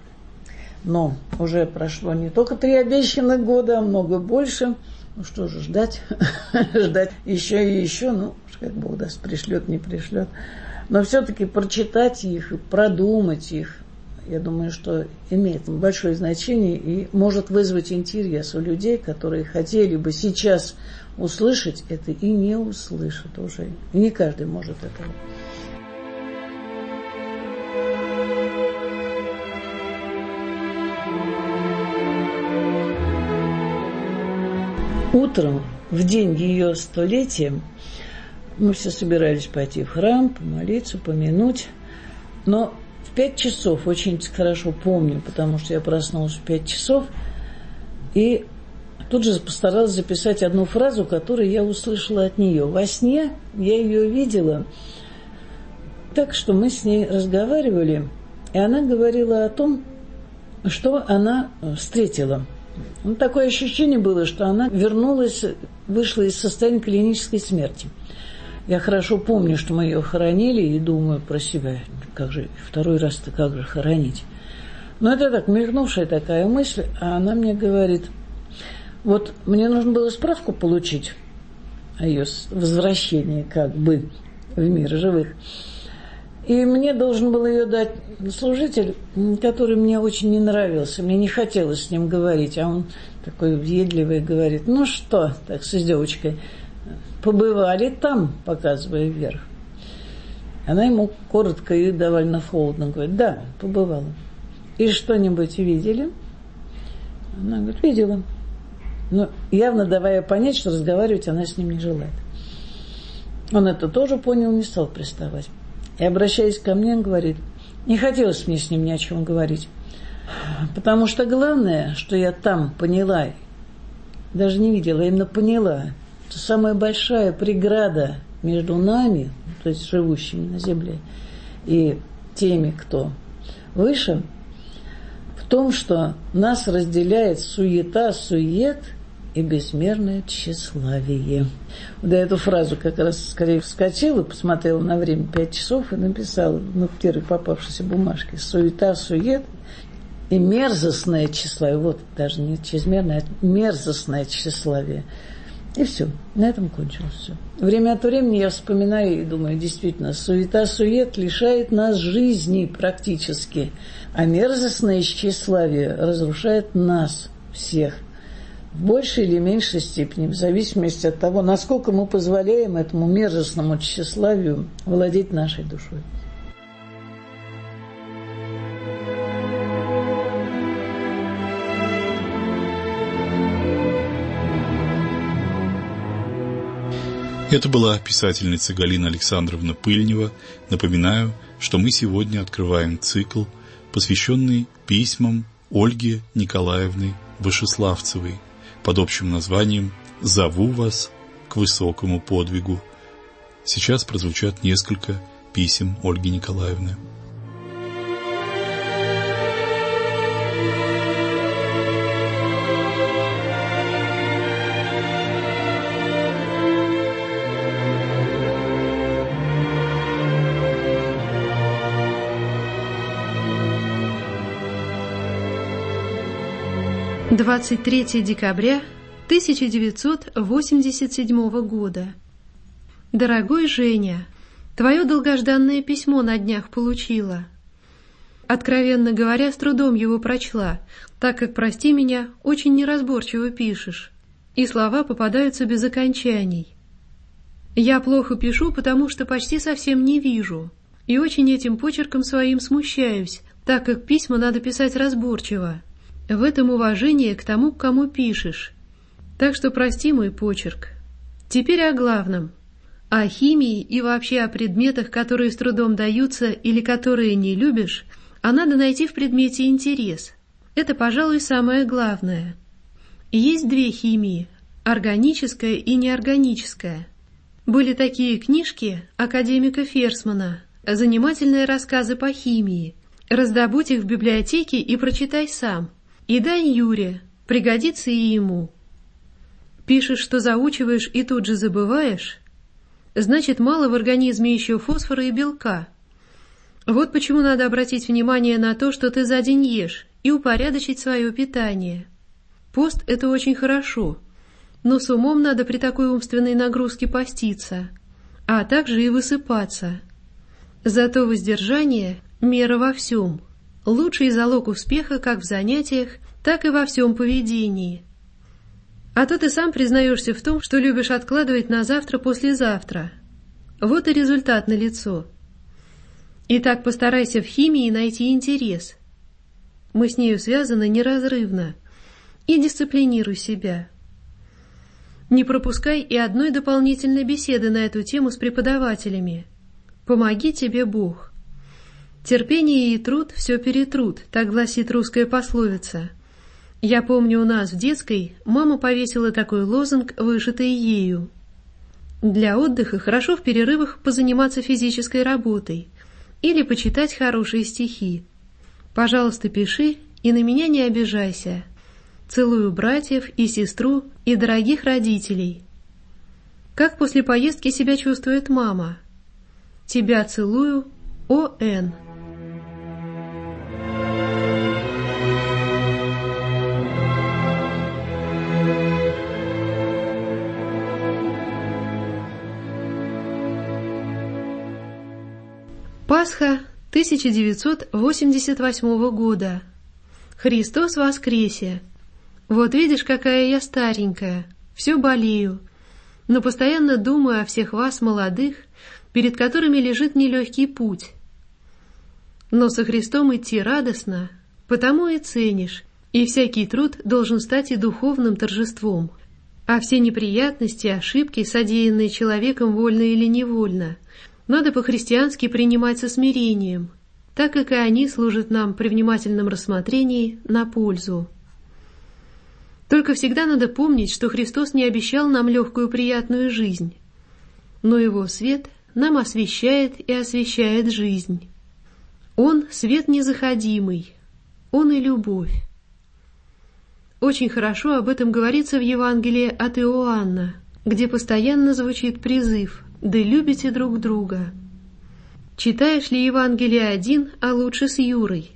но уже прошло не только три обещанных года, а много больше. Ну что же, ждать, ждать еще и еще, ну, как Бог даст, пришлет, не пришлет. Но все-таки прочитать их и продумать их, я думаю, что имеет большое значение и может вызвать интерес у людей, которые хотели бы сейчас услышать это и не услышат уже. И не каждый может этого. Утром, в день ее столетия, мы все собирались пойти в храм, помолиться, помянуть. Но в пять часов, очень хорошо помню, потому что я проснулась в пять часов, и тут же постаралась записать одну фразу, которую я услышала от нее. Во сне я ее видела, так что мы с ней разговаривали, и она говорила о том, что она встретила. Ну, такое ощущение было, что она вернулась, вышла из состояния клинической смерти. Я хорошо помню, что мы ее хоронили, и думаю про себя, как же второй раз-то как же хоронить. Но это так, мелькнувшая такая мысль, а она мне говорит: вот мне нужно было справку получить о ее возвращении как бы в мир живых. И мне должен был ее дать служитель, который мне очень не нравился. Мне не хотелось с ним говорить. А он такой въедливый говорит: ну что, так с девочкой, побывали там, показывая вверх. Она ему коротко и довольно холодно говорит: да, побывала. И что-нибудь видели? Она говорит: видела. Но явно давая понять, что разговаривать она с ним не желает. Он это тоже понял, не стал приставать. И, обращаясь ко мне, он говорит: не хотелось мне с ним ни о чем говорить. Потому что главное, что я там поняла, даже не видела, именно поняла, что самая большая преграда между нами, то есть живущими на земле, и теми, кто выше, в том, что нас разделяет суета, сует и безмерное тщеславие. Вот я эту фразу как раз скорее вскочила, посмотрела на время пять часов и написала на первой попавшейся бумажке: суета, сует и мерзостное тщеславие. Вот даже не чрезмерное, а мерзостное тщеславие. И все, на этом кончилось все. Время от времени я вспоминаю и думаю, действительно, суета-сует лишает нас жизни практически, а мерзостное тщеславие разрушает нас всех в большей или меньшей степени, в зависимости от того, насколько мы позволяем этому мерзостному тщеславию владеть нашей душой. Это была писательница Галина Александровна Пыльнева. Напоминаю, что мы сегодня открываем цикл, посвященный письмам Ольги Николаевны Вышеславцевой под общим названием «Зову вас к высокому подвигу». Сейчас прозвучат несколько писем Ольги Николаевны. двадцать третьего декабря тысяча девятьсот восемьдесят седьмого года. Дорогой Женя, твое долгожданное письмо на днях получила. Откровенно говоря, с трудом его прочла, так как, прости меня, очень неразборчиво пишешь, и слова попадаются без окончаний. Я плохо пишу, потому что почти совсем не вижу, и очень этим почерком своим смущаюсь, так как письма надо писать разборчиво. В этом уважение к тому, к кому пишешь. Так что прости мой почерк. Теперь о главном. О химии и вообще о предметах, которые с трудом даются или которые не любишь, а надо найти в предмете интерес. Это, пожалуй, самое главное. Есть две химии – органическая и неорганическая. Были такие книжки академика Ферсмана «Занимательные рассказы по химии». Раздобудь их в библиотеке и прочитай сам. И дай Юре, пригодится и ему. Пишешь, что заучиваешь и тут же забываешь, значит, мало в организме еще фосфора и белка. Вот почему надо обратить внимание на то, что ты за день ешь, и упорядочить свое питание. Пост – это очень хорошо, но с умом надо при такой умственной нагрузке поститься, а также и высыпаться. Зато воздержание – мера во всем. Лучший залог успеха как в занятиях, так и во всем поведении. А то ты сам признаешься в том, что любишь откладывать на завтра-послезавтра. Вот и результат налицо. Итак, постарайся в химии найти интерес. Мы с нею связаны неразрывно. И дисциплинируй себя. Не пропускай и одной дополнительной беседы на эту тему с преподавателями. Помоги тебе Бог. Терпение и труд все перетрут, так гласит русская пословица. Я помню, у нас в детской мама повесила такой лозунг, вышитый ею. Для отдыха хорошо в перерывах позаниматься физической работой или почитать хорошие стихи. Пожалуйста, пиши и на меня не обижайся. Целую братьев и сестру и дорогих родителей. Как после поездки себя чувствует мама? Тебя целую, О Н Пасха тысяча девятьсот восемьдесят восьмого года. Христос воскресе! Вот видишь, какая я старенькая, все болею, но постоянно думаю о всех вас, молодых, перед которыми лежит нелегкий путь. Но со Христом идти радостно, потому и ценишь, и всякий труд должен стать и духовным торжеством. А все неприятности, ошибки, содеянные человеком вольно или невольно, надо по-христиански принимать со смирением, так как и они служат нам при внимательном рассмотрении на пользу. Только всегда надо помнить, что Христос не обещал нам легкую приятную жизнь, но Его свет нам освещает и освещает жизнь. Он — свет незаходимый, Он и любовь. Очень хорошо об этом говорится в Евангелии от Иоанна, где постоянно звучит призыв «Да любите друг друга». Читаешь ли Евангелие один, а лучше с Юрой,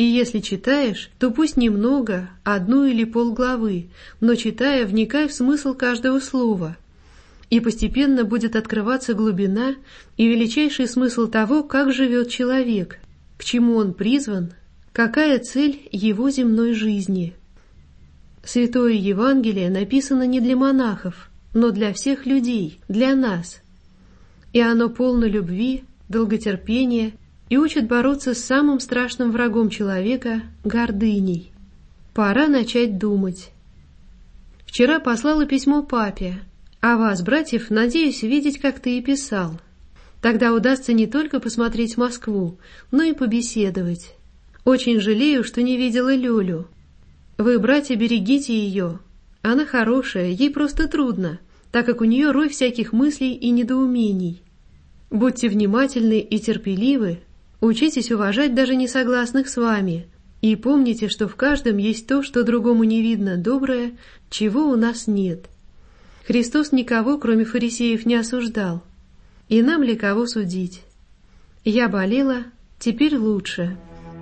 И если читаешь, то пусть немного, одну или полглавы, но читая, вникай в смысл каждого слова. И постепенно будет открываться глубина и величайший смысл того, как живет человек, к чему он призван, какая цель его земной жизни. Святое Евангелие написано не для монахов, но для всех людей, для нас. И оно полно любви, долготерпения и учит бороться с самым страшным врагом человека – гордыней. Пора начать думать. Вчера послала письмо папе, а вас, братьев, надеюсь видеть, как ты и писал. Тогда удастся не только посмотреть Москву, но и побеседовать. Очень жалею, что не видела Лёлю. Вы, братья, берегите ее. Она хорошая, ей просто трудно, так как у нее рой всяких мыслей и недоумений. Будьте внимательны и терпеливы, учитесь уважать даже несогласных с вами, и помните, что в каждом есть то, что другому не видно, доброе, чего у нас нет. Христос никого, кроме фарисеев, не осуждал. И нам ли кого судить? Я болела, теперь лучше.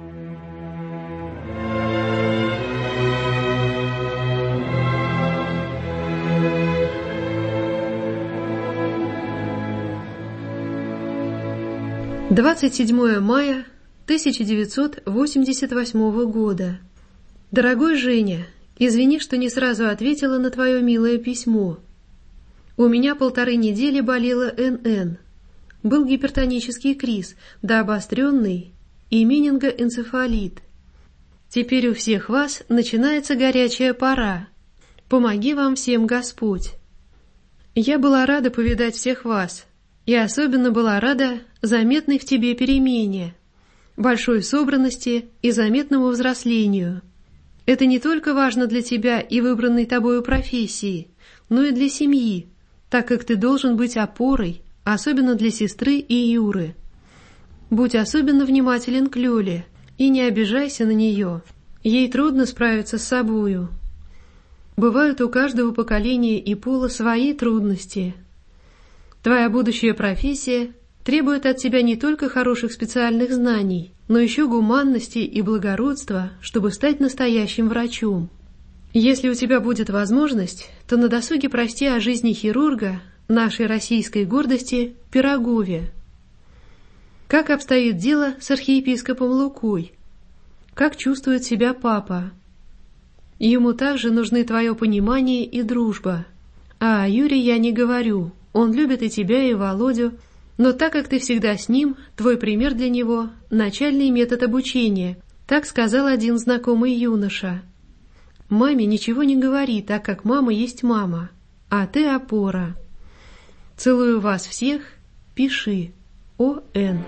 двадцать седьмое мая тысяча девятьсот восемьдесят восьмого года. Дорогой Женя, извини, что не сразу ответила на твое милое письмо. У меня полторы недели болела эн эн. Был гипертонический криз, да обостренный, и менингоэнцефалит. Теперь у всех вас начинается горячая пора. Помоги вам всем Господь. Я была рада повидать всех вас, и особенно была рада заметной в тебе перемене, большой собранности и заметному взрослению. Это не только важно для тебя и выбранной тобою профессии, но и для семьи, так как ты должен быть опорой, особенно для сестры и Юры. Будь особенно внимателен к Лёле и не обижайся на нее, ей трудно справиться с собою. Бывают у каждого поколения и пола свои трудности. Твоя будущая профессия требует от тебя не только хороших специальных знаний, но еще гуманности и благородства, чтобы стать настоящим врачом. Если у тебя будет возможность, то на досуге прости о жизни хирурга, нашей российской гордости, Пирогове. Как обстоит дело с архиепископом Лукой? Как чувствует себя папа? Ему также нужны твое понимание и дружба. А о Юре я не говорю, он любит и тебя, и Володю, но так как ты всегда с ним, твой пример для него – начальный метод обучения, так сказал один знакомый юноша. Маме ничего не говори, так как мама есть мама, а ты опора. Целую вас всех, пиши. О Н.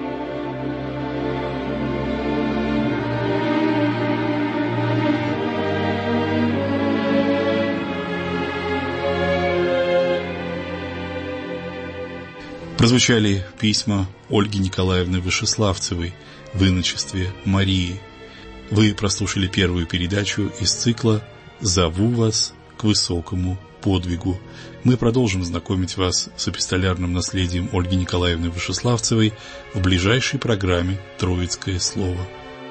Прозвучали письма Ольги Николаевны Вышеславцевой в иночестве Марии. Вы прослушали первую передачу из цикла «Зову вас к высокому подвигу». Мы продолжим знакомить вас с эпистолярным наследием Ольги Николаевны Вышеславцевой в ближайшей программе «Троицкое слово».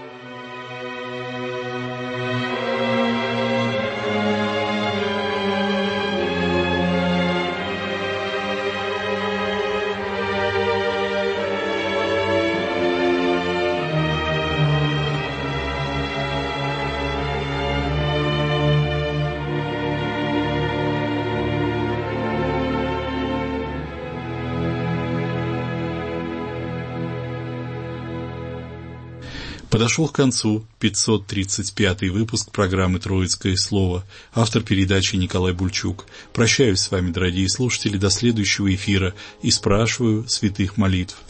Подошел к концу пятьсот тридцать пятый выпуск программы «Троицкое слово». Автор передачи Николай Бульчук. Прощаюсь с вами, дорогие слушатели, до следующего эфира и спрашиваю святых молитв.